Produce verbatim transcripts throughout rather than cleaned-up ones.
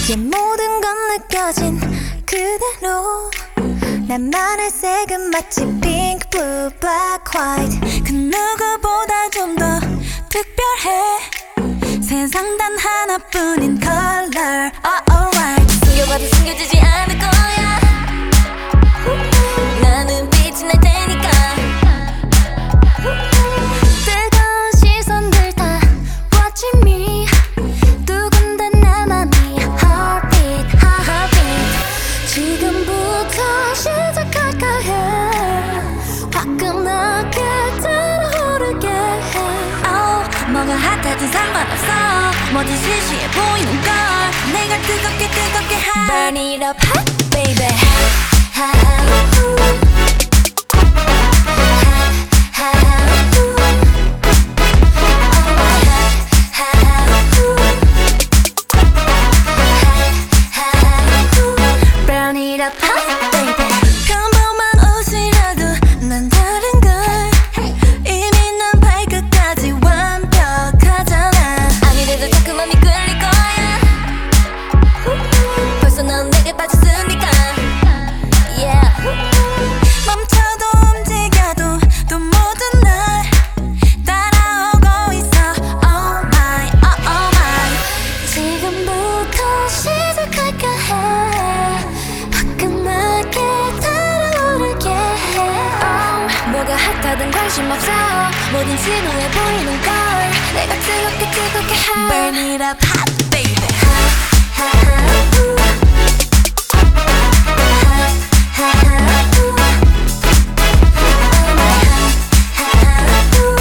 이제 모든 건 느껴진 그대로 나만의 색은 마치 pink, blue, black, white 그 누구보다 좀 더 특별해 세상 단 하나뿐인 color oh, alright 숨겨봐도 숨겨지지 않을 거야 나는 빛이 날 테니까 뜨거운 시선들 다 watching me 두근대 내 맘이 heartbeat, heartbeat 지금부터 시작할까 해 화끈하게 달아오르게 해 oh, 뭐가 핫하든 상관없어 뭐든 시시해 보이는 걸 내가 뜨겁게 뜨겁게 해 Burn it up hot baby hot, hot, ooh. 평범한 옷이라도 난 다른 걸 이미 난 발끝까지 완벽하잖아 아무래도 자꾸 맘이 끌릴 거야 벌써 넌 내게 빠졌으니까 yeah. 멈춰도 움직여도 또 모든 날 따라오고 있어 oh my oh oh my 지금부터 시작할까 해 뭐가 핫하든 관심 없어 뭐든 지루해 보이는 걸 내가 뜨겁게 뜨겁게 해 Burn it up hot baby hot, hot, hot, ooh. Hot, hot, hot, ooh. Oh my hot, hot, hot, ooh.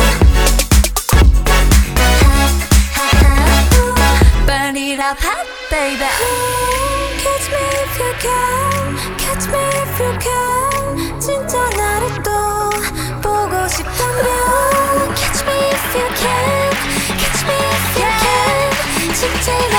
Hot, hot, hot, ooh. Burn it up hot baby Catch me if you can Catch me if you can 진짜 나를 또 보고 싶다면 Catch me if you can Catch me if you can 진짜